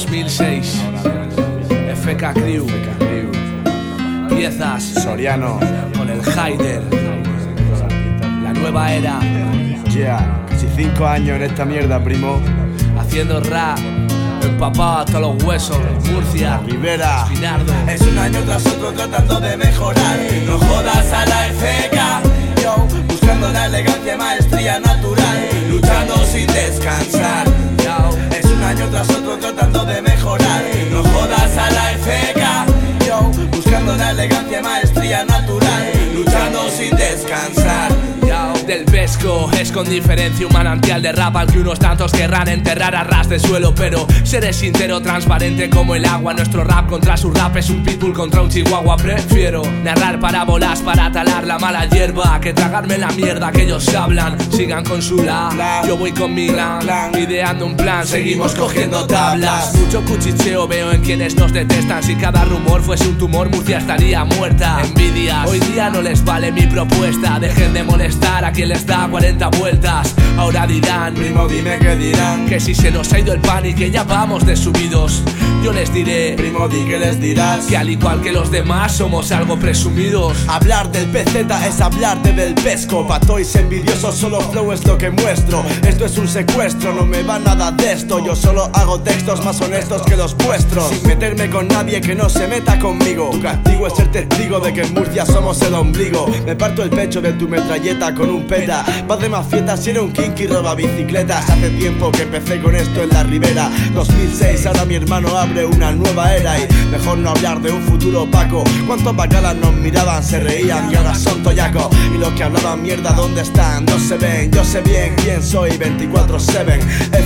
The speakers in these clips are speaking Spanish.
2006. FK Crew. Piezas Soriano con el Haider. La nueva era. Yeah, casi 5 años en esta mierda, primo. Haciendo rap, empapado hasta los huesos. Murcia, Rivera, Espinardo. Es un año tras otro tratando de mejorar. No jodas a la FK, yo buscando la elegancia, maestría natural, luchando sin descansar. Es un año tras otro tratando de mejorar. No jodas a la FK, yo buscando la elegancia, maestría natural, luchando sin descansar. Del pesco es con diferencia un manantial de rap al que unos tantos querrán enterrar a ras de suelo. Pero seré sincero, transparente como el agua. Nuestro rap contra su rap es un pitbull contra un chihuahua. Prefiero narrar parábolas para talar la mala hierba que tragarme la mierda que ellos hablan. Sigan con su la, yo voy con mi clan, ideando un plan, seguimos cogiendo tablas. Mucho cuchicheo veo en quienes nos detestan. Si cada rumor fuese un tumor, Murcia estaría muerta. Envidias, hoy día no les vale mi propuesta. Dejen de molestar a quien les da 40 vueltas. Ahora dirán, primo, dime qué dirán. que si se nos ha ido el pan y que ya vamos de subidos. Yo les diré, primo, di que les dirás, que al igual que los demás somos algo presumidos. Hablar del PZ es hablarte del pesco. Patois envidiosos, solo flow es lo que muestro. Esto es un secuestro, no me va nada de esto. Yo solo hago textos más honestos que los vuestros, sin meterme con nadie que no se meta conmigo. Tu castigo es ser testigo de que en Murcia somos el ombligo. Me parto el pecho de tu metralleta con un peta. Vas de mafieta si eres un kinky roba bicicletas. Hace tiempo que empecé con esto en la Ribera. 2006, ahora mi hermano abre una nueva era. Y mejor no hablar de un futuro opaco. Cuántos bacalas nos miraban, se reían y ahora son toyacos. Y los que hablaban mierda, ¿dónde están? No se ven, yo sé bien quién soy. 24/7,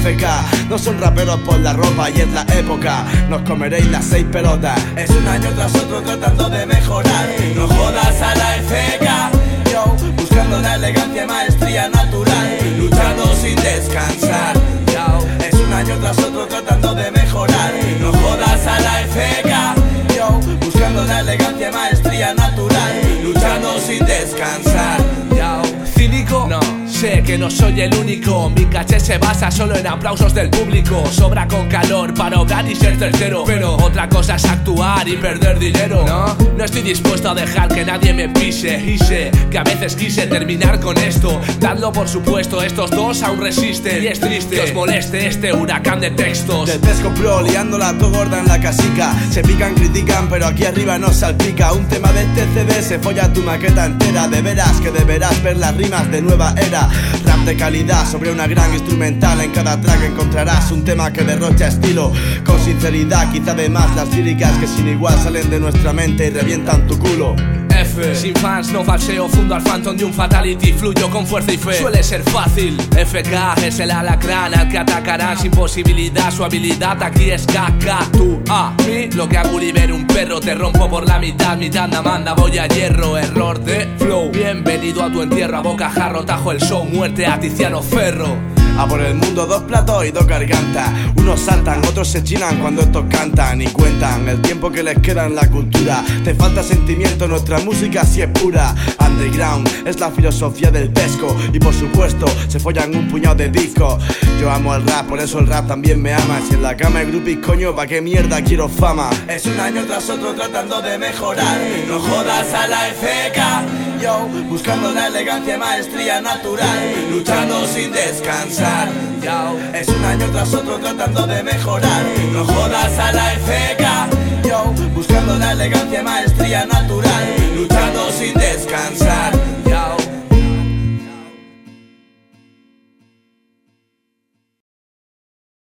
FK. No son raperos por la ropa y es la época. Nos comeréis las 6 pelotas. Es un año tras otro tratando de mejorar. No jodas a la FK, yo buscando la elegancia, maestría natural, luchando sin descansar. Es un año tras otro tratando de mejorar. No jodas a la FK, yo buscando la elegancia, maestría natural, luchando sin descansar. ¿Cínico? No. Sé que no soy el único, mi caché se basa solo en aplausos del público. Sobra con calor para obrar y ser tercero, pero otra cosa es actuar y perder dinero. No estoy dispuesto a dejar que nadie me pise. Y sé que a veces quise terminar con esto. Dadlo por supuesto, estos dos aún resisten. Y es triste que os moleste este huracán de textos. Del pesco pro, liándola todo gorda en la casica. Se pican, critican, pero aquí arriba no salpica. Un tema de este CD se folla tu maqueta entera. De veras que deberás ver las rimas de nueva era. Rap de calidad sobre una gran instrumental. En cada track encontrarás un tema que derrocha estilo. Con sinceridad, quizá además las líricas que sin igual salen de nuestra mente y revientan tu culo. F, sin fans no falseo, fundo al phantom de un fatality. Fluyo con fuerza y fe, suele ser fácil. FK es el alacrán al que atacarán sin posibilidad. Su habilidad aquí es KK. Tú a mí, lo que hago libero un perro. Te rompo por la mitad, mitad na manda, voy a hierro. Error de flow, bienvenido a tu entierro. A bocajarro, tajo el show, muerte a Tiziano Ferro. A por el mundo 2 platos y 2 gargantas. Unos saltan, otros se chinan cuando estos cantan. Y cuentan el tiempo que les queda en la cultura. Te falta sentimiento, nuestra música sí es pura. Underground es la filosofía del pesco. Y por supuesto se follan un puñado de discos. Yo amo el rap, por eso el rap también me ama. Si en la cama hay groupies, coño, ¿pa' qué mierda quiero fama? Es un año tras otro tratando de mejorar. No jodas a la FK, yo buscando la elegancia, maestría natural, luchando sin descansar. Es un año tras otro tratando de mejorar. No jodas a la FK, yo buscando la elegancia, maestría natural, luchando sin descansar.